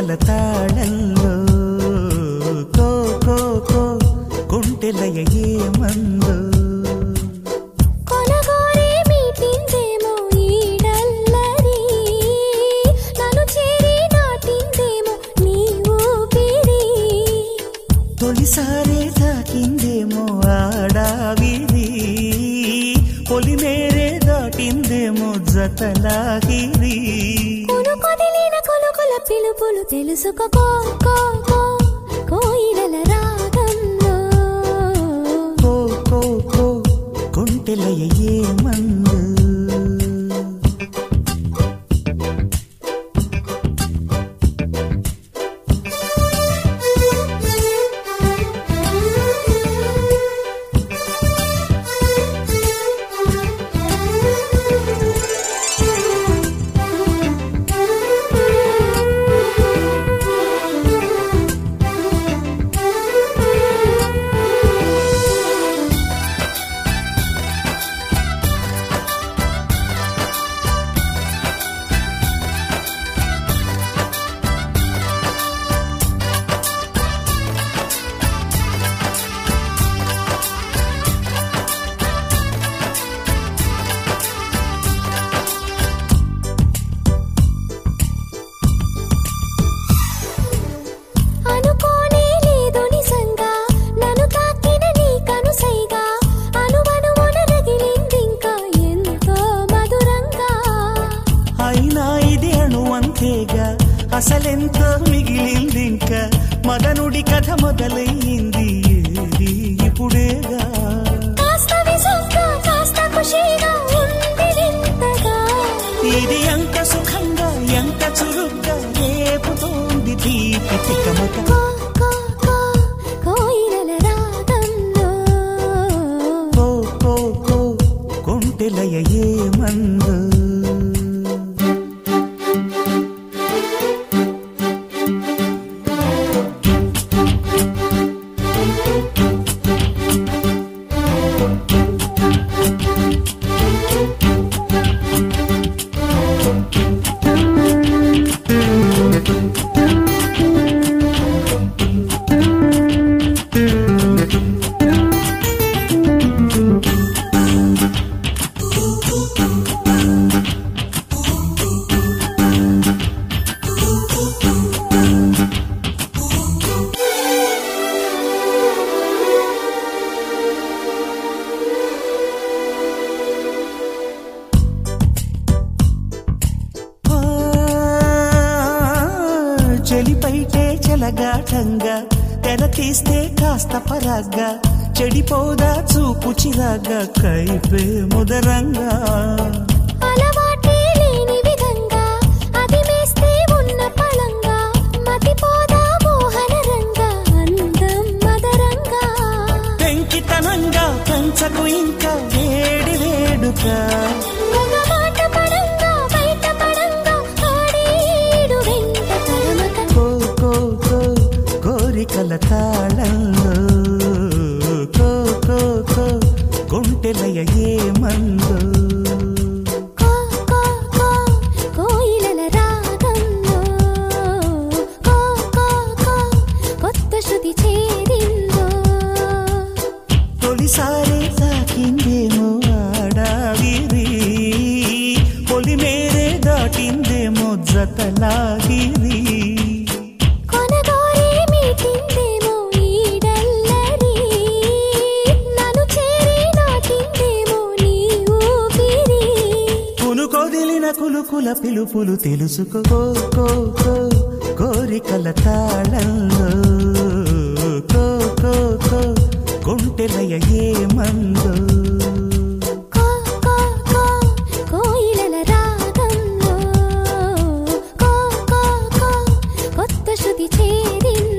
తాళంలో కో కో కో కొంటెలయ ఏమందో తొలిసారే తాకిందేమో ఆడావిది పొలిమేరే దాటిందేమో జతలాగిరి కొలుకొల పిలుపులు తెలుసుకో కోయిలల రాగంలో కో కో కో కొంటెలయ ఏమందో అసలెంతో మిగిలిందింక మదనుడి కథ మొదలయ్యింది ఏది ఇప్పుడేగా ఇది ఎంత సుఖంగా ఎంత చురుగ్గా రేపుతోంది తీపి తికమక కోయిలల రాగంలో కో కో కో కొంటెలయ ఏమందో చెలిపైటే చెలగాటంగా తెర తీస్తే కాస్త పరాగ్గా చెడిపోదా చూపు చిరాగా కైపే ముదరంగా అలవాటే లేని విధంగా అది మేస్తే ఉన్న పళంగా మతిపోదా మోహన రంగా అందం మదరంగా పెంకితనంగా కంచకు ఇంకా వేడి వేడుక కోరికల తాళంలో కో కో కో కొంటెలయ ఏమందో కోయిలల రాగంలో కొత్త శృతి చేరిందో తొలిసారి తాకిందేమో ఆడావిరి పొలిమేరే దాటిందేమో జతలాగిరి కులుకుల పిలుపులు తెలుసుకో కో కో కోరికల తాళంలో కో కో కో కొంటెలయ ఏమందో కోయిలల రాగంలో కొత్త శృతి చేరిందో